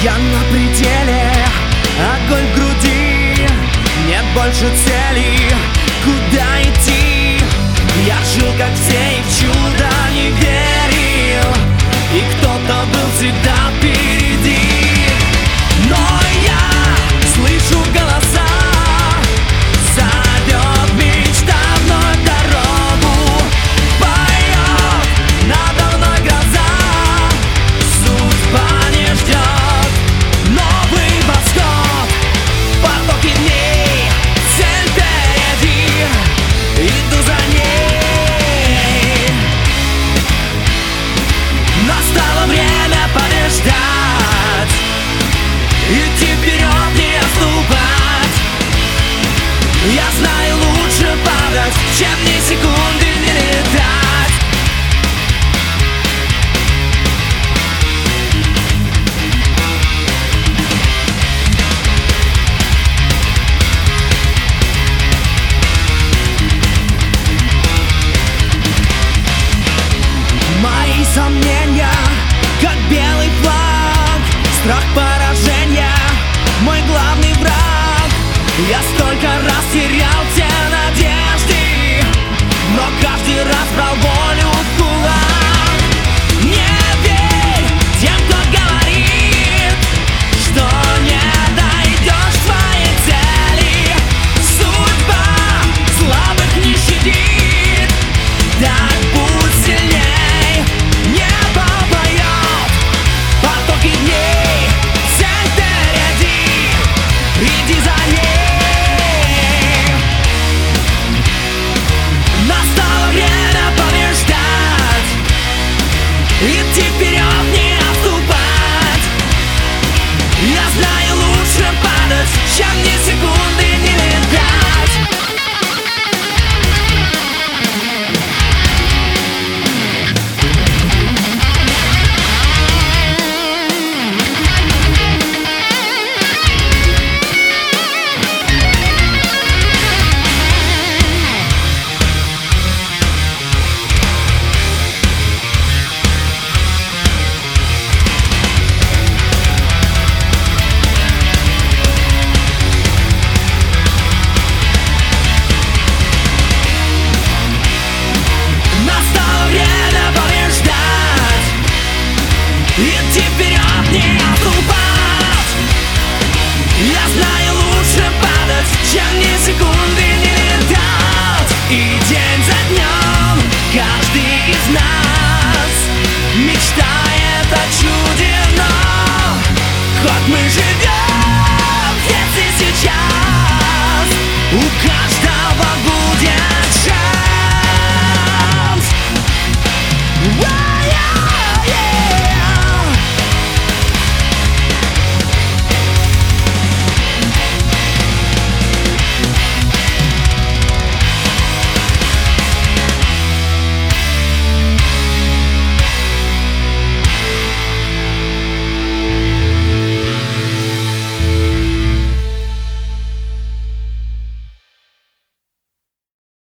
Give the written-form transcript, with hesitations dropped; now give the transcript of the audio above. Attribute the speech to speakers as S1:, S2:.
S1: Я на пределе, огонь в груди, нет больше цели, куда идти. Я жил как все и в чудо не верил, и кто-то был всегда впереди. Но я слышу голоса, зовет мечта вновь дорогу, поет надо мной гроза. Судьба не ждет новый восход, потоки дней, цель впереди, иду за ней. Настало время побеждать, идти вперед, не отступать. Я знаю, лучше падать, чем ни секунды не летать. Мои сомнения, как белый флаг, страх поражения, мой главный враг. Я столько раз терял все надежды, но каждый раз брал волю в кулак. Не верь тем, кто говорит, что не дойдешь к своей цели. Судьба слабых не щадит, так будь сильней. Небо поет, потоки дней, цель впереди, иди за ней. Настало время побеждать, идти вперед, не отступать. Я знаю, лучше падать, чем ни секунды не летать. Настало время побеждать, идти